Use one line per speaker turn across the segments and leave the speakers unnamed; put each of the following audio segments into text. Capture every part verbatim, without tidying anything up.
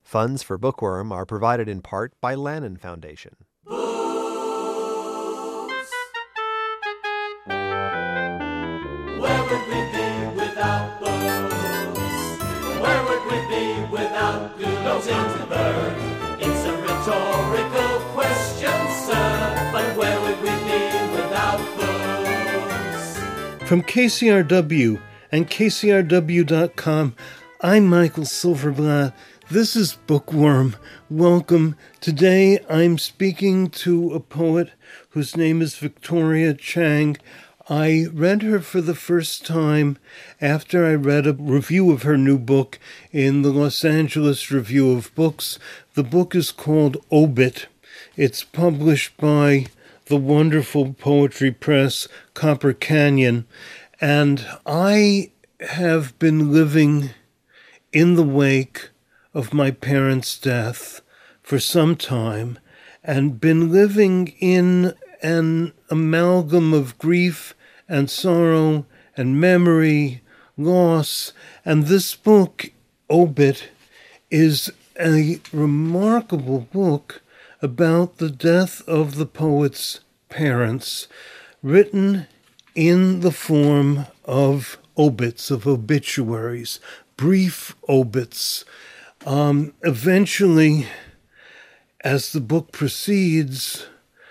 Funds for Bookworm are provided in part by Lannan Foundation.
Where would we be without books? Where would we be without Gutenberg? It's a rhetorical question, sir, but where would we be without books?
From K C R W and K C R W dot com, I'm Michael Silverblatt. This is Bookworm. Welcome. Today I'm speaking to a poet whose name is Victoria Chang. I read her for the first time after I read a review of her new book in the Los Angeles Review of Books. The book is called Obit. It's published by the wonderful poetry press Copper Canyon. And I have been living in the wake of my parents' death for some time and been living in an amalgam of grief and sorrow and memory, loss. And this book, Obit, is a remarkable book about the death of the poet's parents, written in the form of obits, of obituaries, brief obits. Um, eventually, as the book proceeds,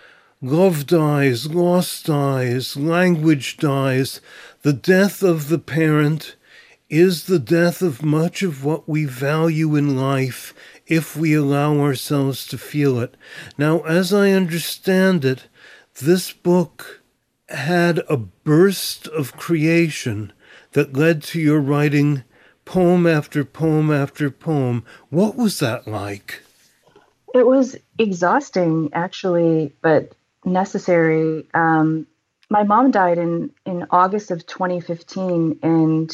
love dies, loss dies, language dies. The death of the parent is the death of much of what we value in life if we allow ourselves to feel it. Now, as I understand it, this book had a burst of creation that led to your writing poem after poem after poem. What was that like?
It was exhausting, actually, but necessary. Um, my mom died in, in August of twenty fifteen, and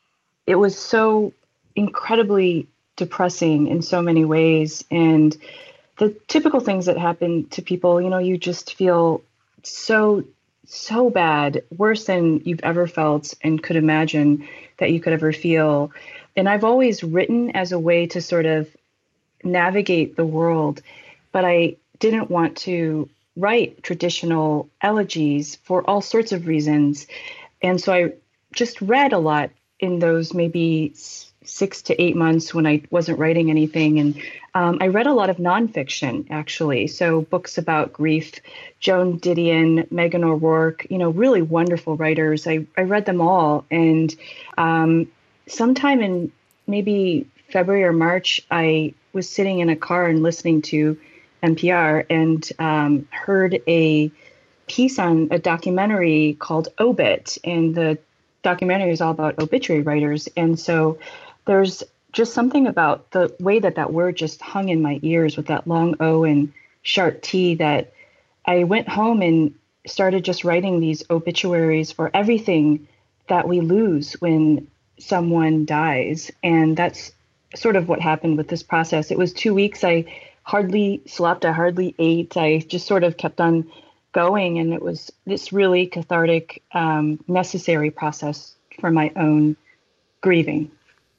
it was so incredibly depressing in so many ways. And the typical things that happen to people, you know, you just feel so, so bad, worse than you've ever felt and could imagine that you could ever feel. And I've always written as a way to sort of navigate the world, but I didn't want to write traditional elegies for all sorts of reasons. And so I just read a lot in those maybe six to eight months when I wasn't writing anything. And um, I read a lot of nonfiction, actually. So books about grief, Joan Didion, Megan O'Rourke, you know, really wonderful writers. I, I read them all. And um, sometime in maybe February or March, I was sitting in a car and listening to N P R and um, heard a piece on a documentary called Obit. And the documentary is all about obituary writers. And so there's just something about the way that that word just hung in my ears with that long O and sharp T that I went home and started just writing these obituaries for everything that we lose when someone dies. And that's sort of what happened with this process. It was two weeks. I hardly slept. I hardly ate. I just sort of kept on going. And it was this really cathartic, um, necessary process for my own grieving.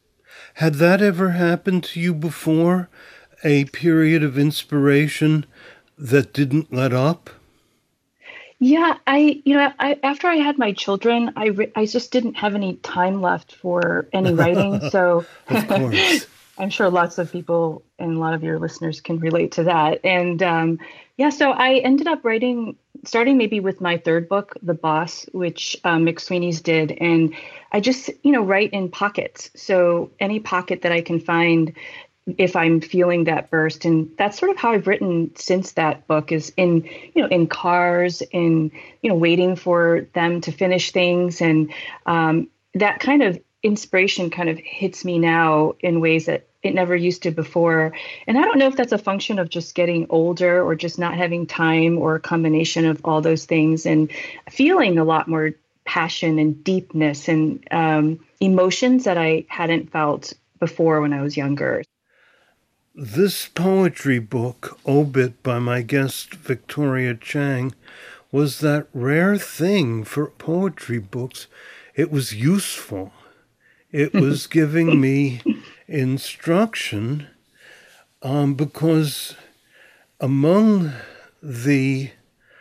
Had that ever happened to you before? A period of inspiration that didn't let up?
Yeah, I, you know, I, after I had my children, I, re- I just didn't have any time left for any writing. So
Of course.
I'm sure lots of people and a lot of your listeners can relate to that. And um, yeah, so I ended up writing, starting maybe with my third book, The Boss, which um, McSweeney's did. And I just, you know, write in pockets. So any pocket that I can find if I'm feeling that burst. And that's sort of how I've written since that book, is in, you know, in cars, in, you know, waiting for them to finish things. And um, that kind of inspiration kind of hits me now in ways that it never used to before. And I don't know if that's a function of just getting older or just not having time, or a combination of all those things, and feeling a lot more passion and deepness and um, emotions that I hadn't felt before when I was younger.
This poetry book, Obit, by my guest Victoria Chang, was that rare thing for poetry books. It was useful. It was giving me instruction um, because among the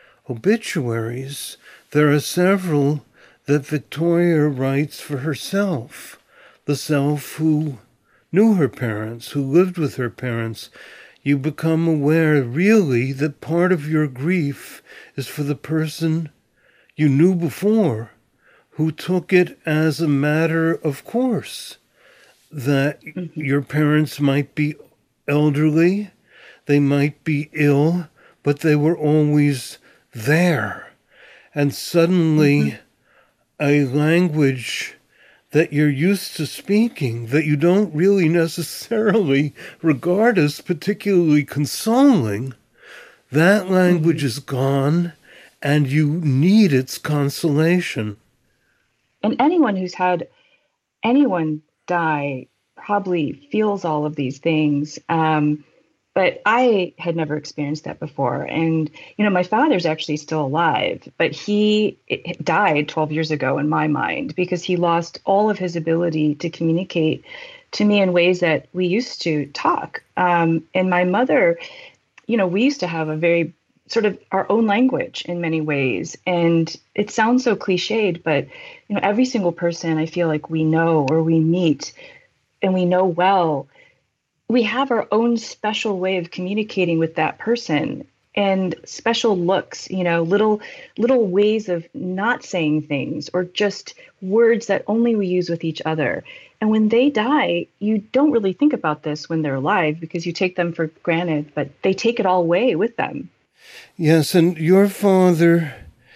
obituaries, there are several that Victoria writes for herself, the self who knew her parents, who lived with her parents. You become aware really that part of your grief is for the person you knew before, who took it as a matter of course, that mm-hmm. your parents might be elderly, they might be ill, but they were always there. And suddenly mm-hmm. a language that you're used to speaking, that you don't really necessarily regard as particularly consoling, that language mm-hmm. is gone, and you need its consolation.
And anyone who's had anyone die probably feels all of these things. Um, but I had never experienced that before. And, you know, my father's actually still alive, but he died twelve years ago in my mind because he lost all of his ability to communicate to me in ways that we used to talk. Um, and my mother, you know, we used to have a very sort of our own language in many ways. And it sounds so cliched, but, you know, every single person I feel like we know or we meet and we know well, we have our own special way of communicating with that person and special looks, you know, little little ways of not saying things or just words that only we use with each other. And when they die, you don't really think about this when they're alive because you take them for granted, but they take it all away with them.
Yes, and your father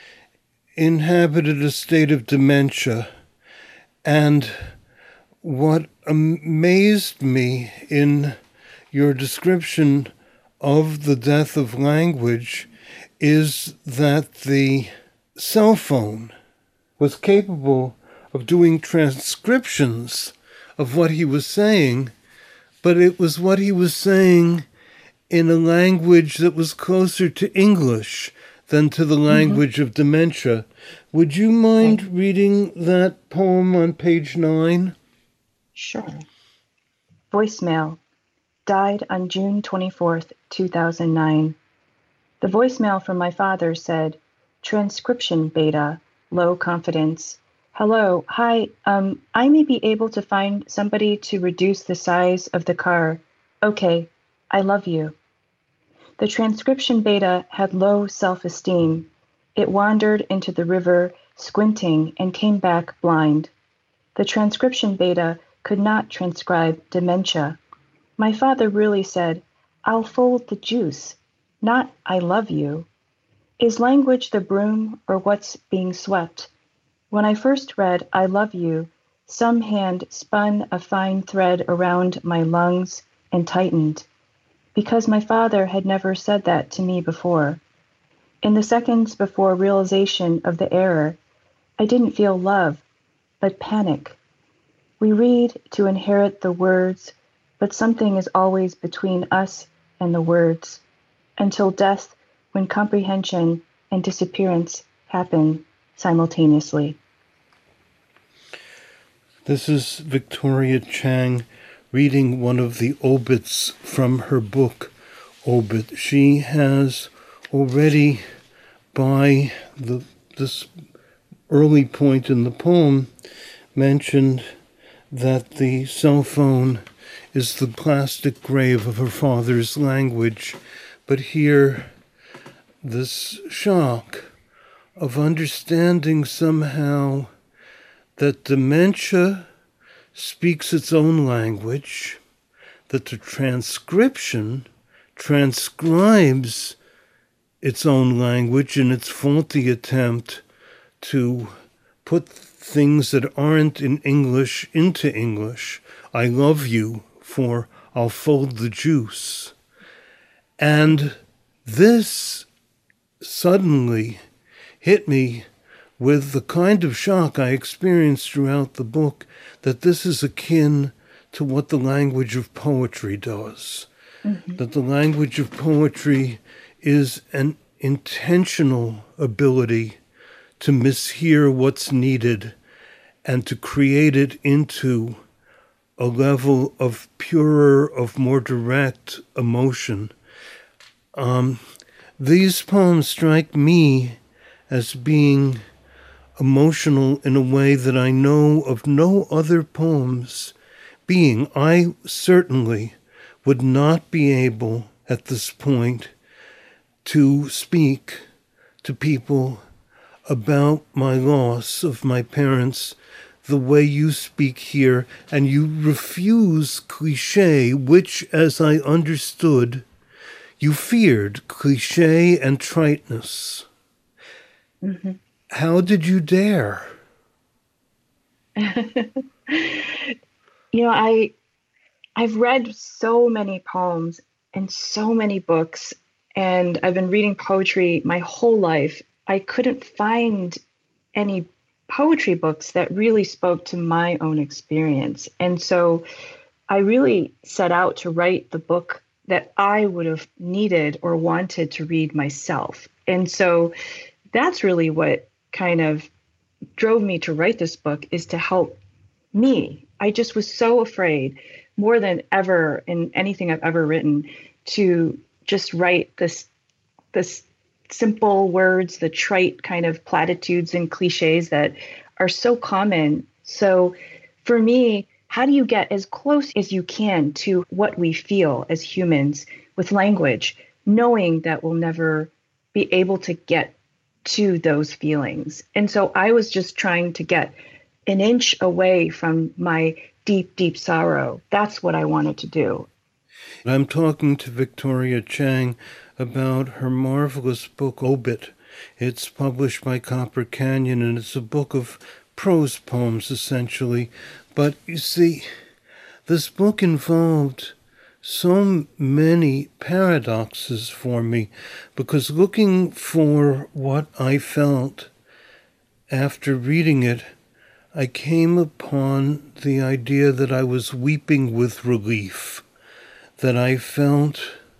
inhabited a state of dementia, and what amazed me in your description of the death of language is that the cell phone was capable of doing transcriptions of what he was saying, but it was what he was saying in a language that was closer to English than to the language mm-hmm. of dementia. Would you mind okay. reading that poem on page nine?
Sure. Voicemail. Died on June twenty-fourth, two thousand nine. The voicemail from my father said, transcription beta, low confidence. Hello, hi, um, I may be able to find somebody to reduce the size of the car. Okay, I love you. The transcription beta had low self-esteem. It wandered into the river, squinting, and came back blind. The transcription beta could not transcribe dementia. My father really said, I'll fold the juice, not I love you. Is language the broom or what's being swept? When I first read I love you, some hand spun a fine thread around my lungs and tightened, because my father had never said that to me before. In the seconds before realization of the error, I didn't feel love, but panic. We read to inherit the words, but something is always between us and the words, until death, when comprehension and disappearance happen simultaneously.
This is Victoria Chang reading one of the obits from her book, Obit. She has already, by the this early point in the poem, mentioned that the cell phone is the plastic grave of her father's language. But here, this shock of understanding somehow that dementia speaks its own language, that the transcription transcribes its own language in its faulty attempt to put things that aren't in English into English. I love you for I'll fold the juice. And this suddenly hit me with the kind of shock I experienced throughout the book, that this is akin to what the language of poetry does. Mm-hmm. That the language of poetry is an intentional ability to mishear what's needed and to create it into a level of purer, of more direct emotion. Um, these poems strike me as being emotional in a way that I know of no other poems being. I certainly would not be able at this point to speak to people about my loss of my parents the way you speak here, and you refuse cliche, which, as I understood, you feared cliche and triteness.
Mm-hmm.
How did you dare?
You know, I I've read so many poems and so many books, and I've been reading poetry my whole life. I couldn't find any poetry books that really spoke to my own experience. And so I really set out to write the book that I would have needed or wanted to read myself. And so that's really what kind of drove me to write this book, is to help me. I just was so afraid, more than ever in anything I've ever written, to just write this this simple words, the trite kind of platitudes and cliches that are so common. So for me, how do you get as close as you can to what we feel as humans with language, knowing that we'll never be able to get to those feelings? And so I was just trying to get an inch away from my deep, deep sorrow. That's what I wanted to do.
I'm talking to Victoria Chang about her marvelous book, Obit. It's published by Copper Canyon, and it's a book of prose poems, essentially. But you see, this book involved so many paradoxes for me, because looking for what I felt after reading it, I came upon the idea that I was weeping with relief, that I felt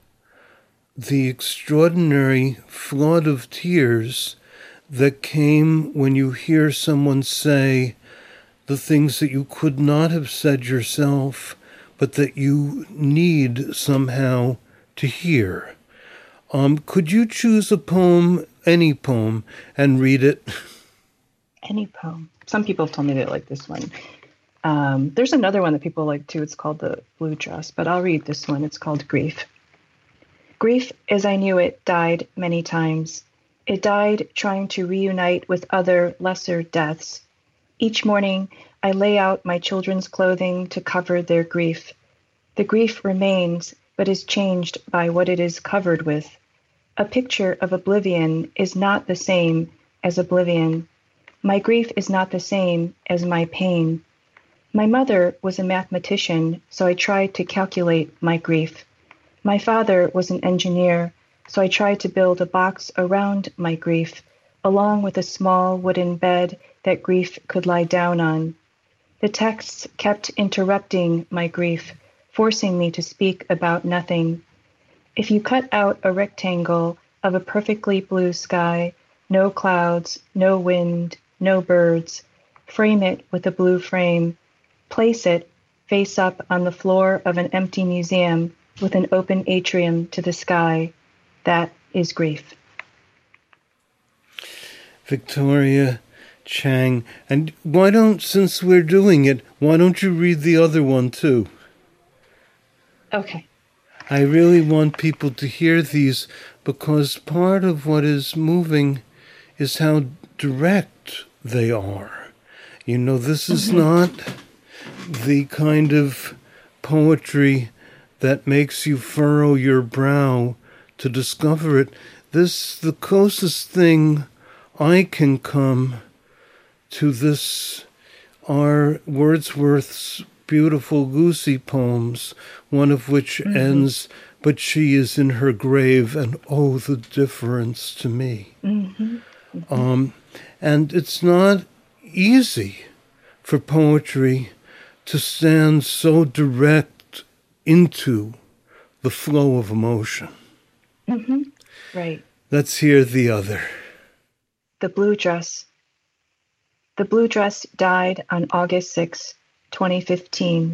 the extraordinary flood of tears that came when you hear someone say the things that you could not have said yourself, but that you need somehow to hear. Um, could you choose a poem, any poem, and read it?
Any poem. Some people have told me they like this one. Um, there's another one that people like too. It's called The Blue Dress, but I'll read this one. It's called Grief. Grief, as I knew it, died many times. It died trying to reunite with other lesser deaths. Each morning, I lay out my children's clothing to cover their grief. The grief remains, but is changed by what it is covered with. A picture of oblivion is not the same as oblivion. My grief is not the same as my pain. My mother was a mathematician, so I tried to calculate my grief. My father was an engineer, so I tried to build a box around my grief, along with a small wooden bed that grief could lie down on. The texts kept interrupting my grief, forcing me to speak about nothing. If you cut out a rectangle of a perfectly blue sky, no clouds, no wind, no birds, frame it with a blue frame, place it face up on the floor of an empty museum with an open atrium to the sky, that is grief.
Victoria Chang. And why don't, since we're doing it, why don't you read the other one too?
Okay.
I really want people to hear these, because part of what is moving is how direct they are. You know, this is mm-hmm. not the kind of poetry that makes you furrow your brow to discover it. This, the closest thing I can come to this are Wordsworth's beautiful Lucy poems, one of which mm-hmm. ends, "But she is in her grave, and oh, the difference to me." Mm-hmm. Mm-hmm. Um, and it's not easy for poetry to stand so direct into the flow of emotion.
Mm-hmm. Right.
Let's hear the other.
The Blue Dress. The Blue Dress died on August sixth, twenty fifteen.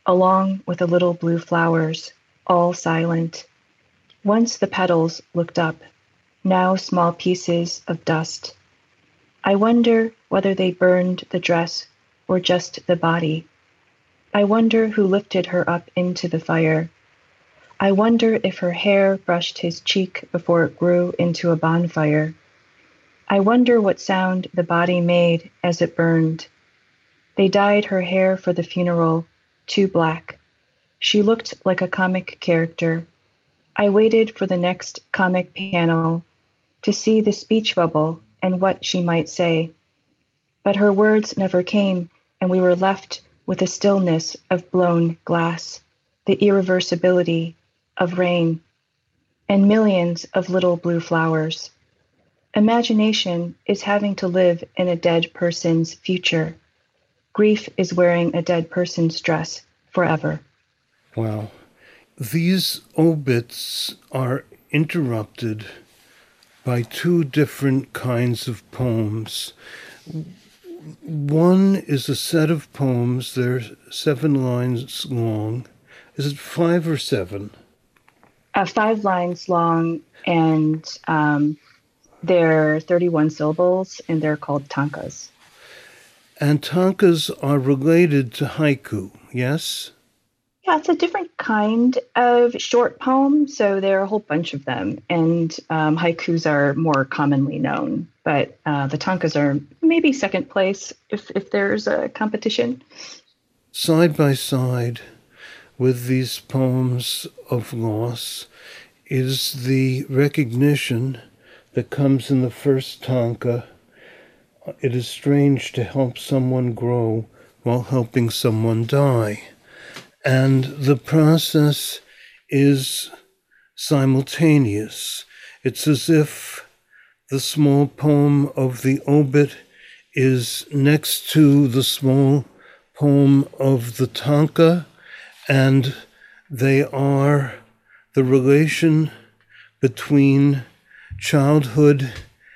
along with the little blue flowers, all silent. Once the petals looked up, now small pieces of dust. I wonder whether they burned the dress or just the body. I wonder who lifted her up into the fire. I wonder if her hair brushed his cheek before it grew into a bonfire. I wonder what sound the body made as it burned. They dyed her hair for the funeral, too black. She looked like a comic character. I waited for the next comic panel to see the speech bubble and what she might say. But her words never came, and we were left with the stillness of blown glass, the irreversibility of rain, and millions of little blue flowers. Imagination is having to live in a dead person's future. Grief is wearing a dead person's dress forever.
Wow. These obits are interrupted by two different kinds of poems. One is a set of poems. They're seven lines long. Is it five or seven?
Uh, five lines long, and um, they're thirty-one syllables, and they're called tankas.
And tankas are related to haiku, yes?
Yeah, it's a different kind of short poem, so there are a whole bunch of them, and um, haikus are more commonly known, but uh, the tankas are maybe second place if, if there's a competition.
Side by side with these poems of loss is the recognition that comes in the first tanka. It is strange to help someone grow while helping someone die. And the process is simultaneous. It's as if the small poem of the obit is next to the small poem of the tanka, and they are the relation between childhood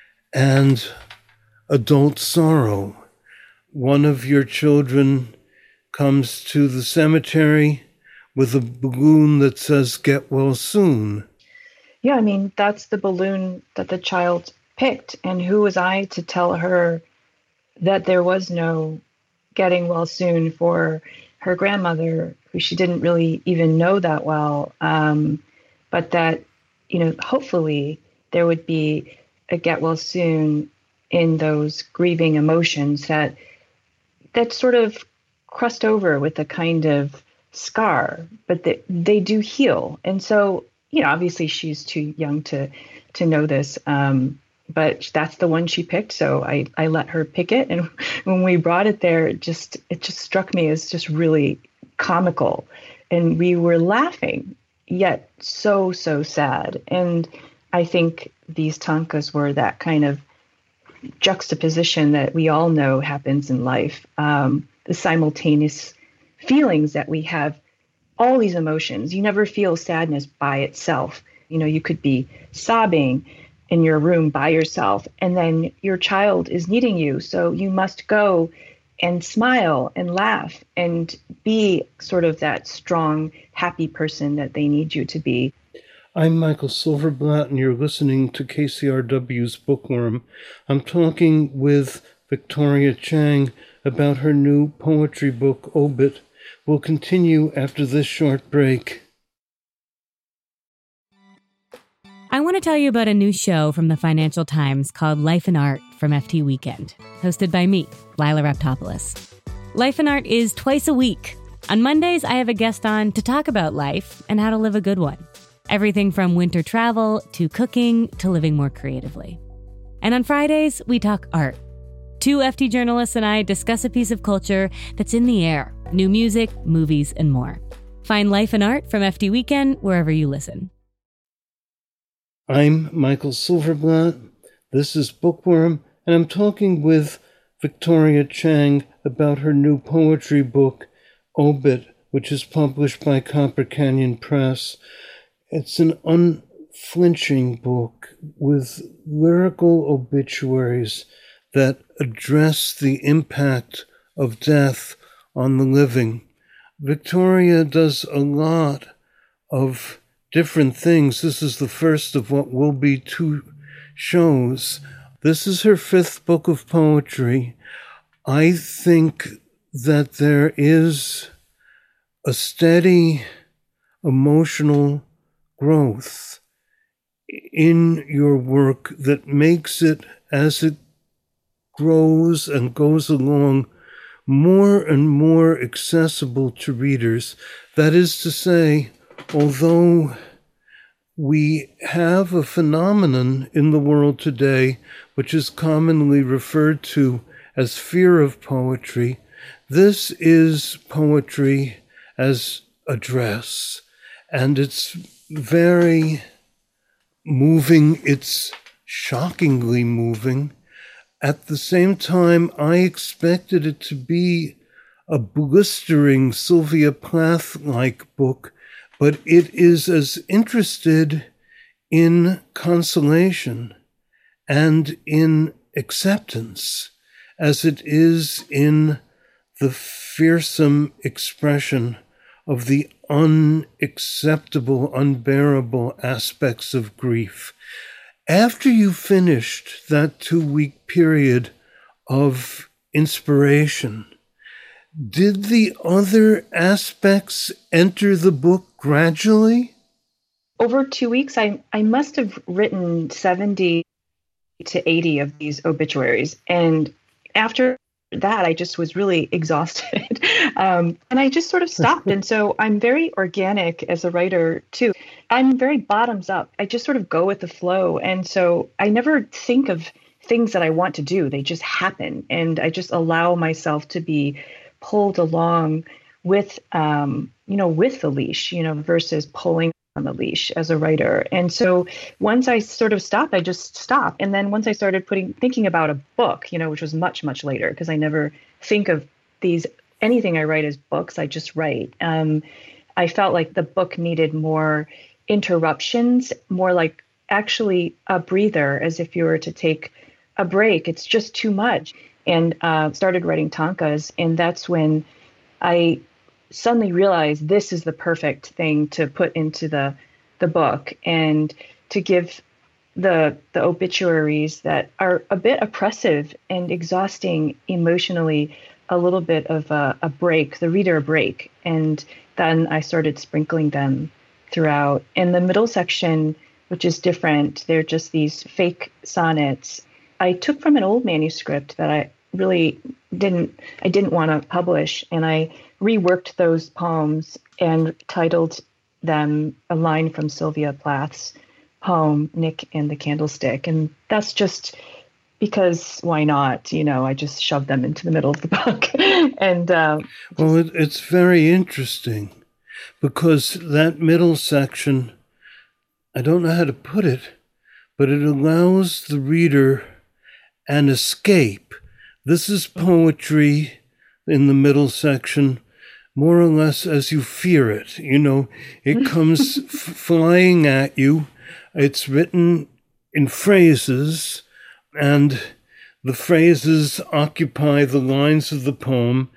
and adult sorrow. One of your children comes to the cemetery with a balloon that says, "Get well soon."
Yeah, I mean, that's the balloon that the child picked. And who was I to tell her that there was no getting well soon for her grandmother, who she didn't really even know that well, um, but that, you know, hopefully there would be a get well soon in those grieving emotions that that sort of crust over with a kind of scar, but they, they do heal. And so, you know, obviously she's too young to to know this, um, but that's the one she picked. So I, I let her pick it. And when we brought it there, it just it just struck me as just really comical. And we were laughing, yet so, so sad. And I think these tankas were that kind of juxtaposition that we all know happens in life. Um, the simultaneous feelings that we have, all these emotions. You never feel sadness by itself. You know, you could be sobbing in your room by yourself, and then your child is needing you. So you must go and smile and laugh and be sort of that strong, happy person that they need you to be.
I'm Michael Silverblatt, and you're listening to K C R W's Bookworm. I'm talking with Victoria Chang about her new poetry book, Obit. We'll continue after this short break.
I want to tell you about a new show from the Financial Times called Life and Art from F T Weekend, hosted by me, Lila Raptopoulos. Life and Art is twice a week. On Mondays, I have a guest on to talk about life and how to live a good one. Everything from winter travel to cooking to living more creatively. And on Fridays, we talk art. Two F T journalists and I discuss a piece of culture that's in the air, new music, movies, and more. Find Life and Art from F T Weekend wherever you listen.
I'm Michael Silverblatt. This is Bookworm, and I'm talking with Victoria Chang about her new poetry book, Obit, which is published by Copper Canyon Press. It's an unflinching book with lyrical obituaries that address the impact of death on the living. Victoria does a lot of different things. This is the first of what will be two shows. This is her fifth book of poetry. I think that there is a steady emotional growth in your work that makes it, as it grows and goes along, more and more accessible to readers. That is to say, although we have a phenomenon in the world today which is commonly referred to as fear of poetry, this is poetry as a dress, and it's very moving, it's shockingly moving. At the same time, I expected it to be a blistering Sylvia Plath-like book, but it is as interested in consolation and in acceptance as it is in the fearsome expression of the unacceptable, unbearable aspects of grief. After you finished that two-week period of inspiration, did the other aspects enter the book gradually?
Over two weeks, I, I must have written seventy to eighty of these obituaries. And after that, I just was really exhausted. um, and I just sort of stopped. And so I'm very organic as a writer, too. I'm very bottoms up. I just sort of go with the flow. And so I never think of things that I want to do. They just happen. And I just allow myself to be pulled along with, um, you know, with the leash, you know, versus pulling on the leash as a writer. And so once I sort of stopped, I just stopped. And then once I started putting, thinking about a book, you know, which was much, much later, because I never think of these, anything I write as books, I just write. Um, I felt like the book needed more interruptions, more like actually a breather, as if you were to take a break. It's just too much. And uh, started writing tankas. And that's when I suddenly realized this is the perfect thing to put into the the book, and to give the the obituaries that are a bit oppressive and exhausting emotionally a little bit of a, a break, the reader a break. And then I started sprinkling them throughout. In the middle section, which is different, they're just these fake sonnets I took from an old manuscript that I really didn't I didn't want to publish, and I reworked those poems and titled them a line from Sylvia Plath's poem Nick and the Candlestick. And that's just because why not? You know, I just shoved them into the middle of the book. and uh,
well, it, it's very interesting because that middle section, I don't know how to put it, but it allows the reader an escape. This is poetry in the middle section, more or less as you fear it. You know, it comes f- flying at you. It's written in phrases, and the phrases occupy the lines of the poem.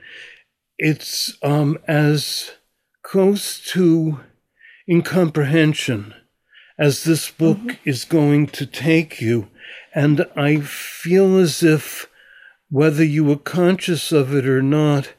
It's um, as close to incomprehension as this book mm-hmm. is going to take you. And I feel as if, whether you were conscious of it or not,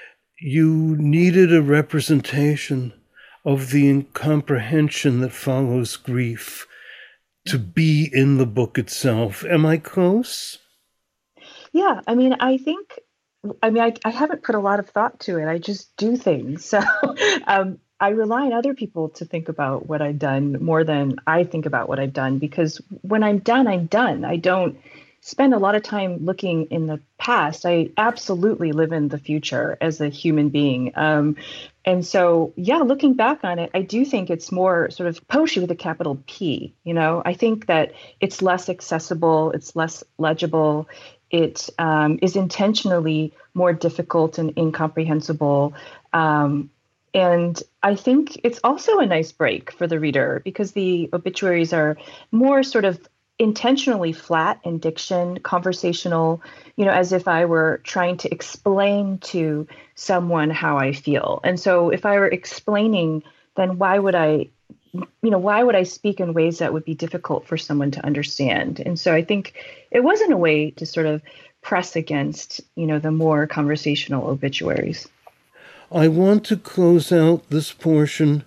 you needed a representation of the incomprehension that follows grief to be in the book itself. Am I close?
Yeah, I mean, I think, I mean, I, I haven't put a lot of thought to it. I just do things. So um, I rely on other people to think about what I've done more than I think about what I've done, because when I'm done, I'm done. I don't spend a lot of time looking in the past. I absolutely live in the future as a human being. Um, and so, yeah, looking back on it, I do think it's more sort of poetry with a capital P. You know, I think that it's less accessible, it's less legible. It um, is intentionally more difficult and incomprehensible. Um, and I think it's also a nice break for the reader, because the obituaries are more sort of intentionally flat in diction, conversational, you know, as if I were trying to explain to someone how I feel. And so if I were explaining, then why would I, you know, why would I speak in ways that would be difficult for someone to understand? And so I think it wasn't a way to sort of press against, you know, the more conversational obituaries.
I want to close out this portion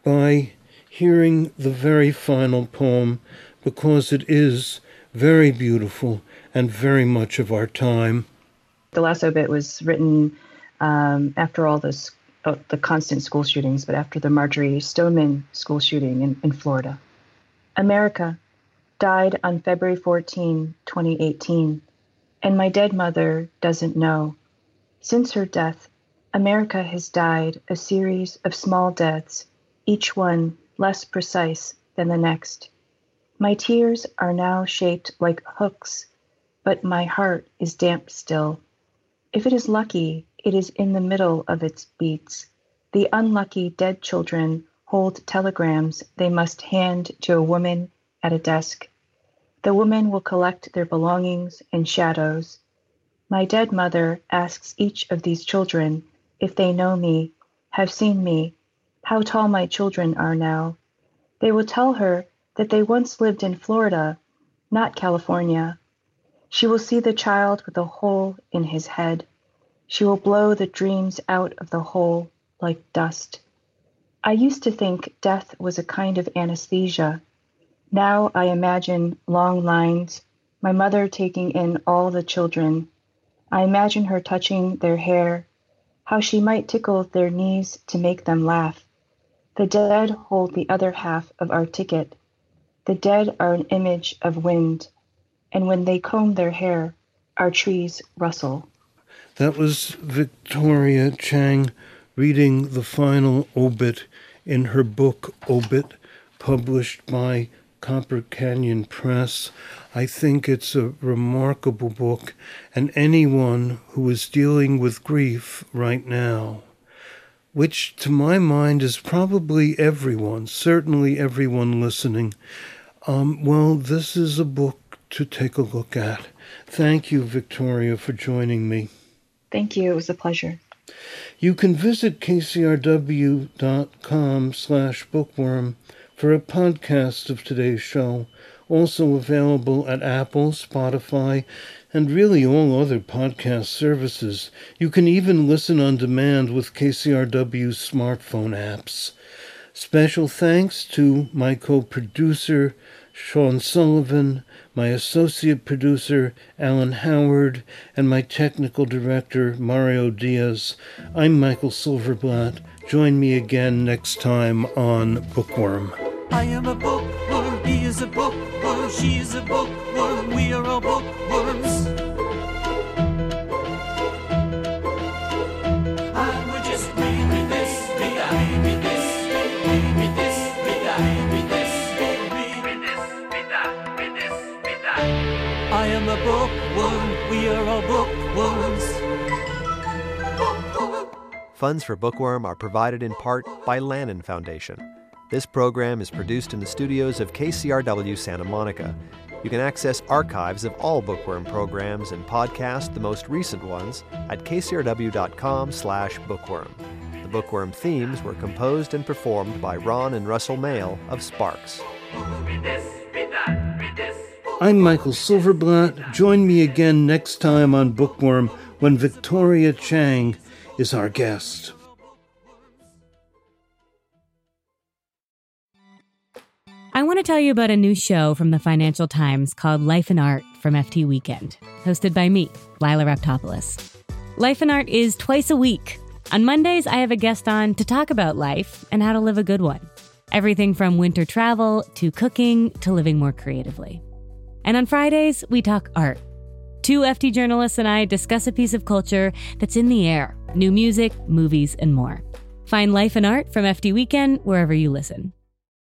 by hearing the very final poem, because it is very beautiful and very much of our time.
The last obit was written um, after all this, uh, the constant school shootings, but after the Marjorie Stoneman school shooting in, in Florida. America died on February fourteenth, twenty eighteen, and my dead mother doesn't know. Since her death, America has died a series of small deaths, each one less precise than the next. My tears are now shaped like hooks, but my heart is damp still. If it is lucky, it is in the middle of its beats. The unlucky dead children hold telegrams they must hand to a woman at a desk. The woman will collect their belongings in shadows. My dead mother asks each of these children if they know me, have seen me, how tall my children are now. They will tell her that they once lived in Florida, not California. She will see the child with a hole in his head. She will blow the dreams out of the hole like dust. I used to think death was a kind of anesthesia. Now I imagine long lines, my mother taking in all the children. I imagine her touching their hair, how she might tickle their knees to make them laugh. The dead hold the other half of our ticket. The dead are an image of wind, and when they comb their hair, our trees rustle.
That was Victoria Chang reading the final obit in her book Obit, published by Copper Canyon Press. I think it's a remarkable book, and anyone who is dealing with grief right now, which to my mind is probably everyone, certainly everyone listening, um, well, this is a book to take a look at. Thank you, Victoria, for joining me.
Thank you. It was a pleasure.
You can visit kcrw.com slash bookworm for a podcast of today's show, also available at Apple, Spotify, and really all other podcast services. You can even listen on demand with K C R W's smartphone apps. Special thanks to my co-producer, Sean Sullivan, my associate producer, Alan Howard, and my technical director, Mario Diaz. I'm Michael Silverblatt. Join me again next time on Bookworm.
I am a bookworm, he is a bookworm, she is a bookworm, we are all bookworms. And we're just reading this, read that, read this, read this, read that, read this, read this, read that, read this, read that. I am a bookworm, we are all bookworms. Bookworm.
Funds for Bookworm are provided in part by Lannan Foundation. This program is produced in the studios of K C R W Santa Monica. You can access archives of all Bookworm programs and podcast the most recent ones at kcrw.com slash bookworm. The Bookworm themes were composed and performed by Ron and Russell Mail of Sparks.
Read this, read that, read this.
I'm Michael Silverblatt. Join me again next time on Bookworm when Victoria Chang is our guest.
I want to tell you about a new show from the Financial Times called Life and Art from F T Weekend, hosted by me, Lila Raptopoulos. Life and Art is twice a week. On Mondays, I have a guest on to talk about life and how to live a good one. Everything from winter travel to cooking to living more creatively. And on Fridays, we talk art. Two F T journalists and I discuss a piece of culture that's in the air, new music, movies, and more. Find Life and Art from F T Weekend wherever you listen.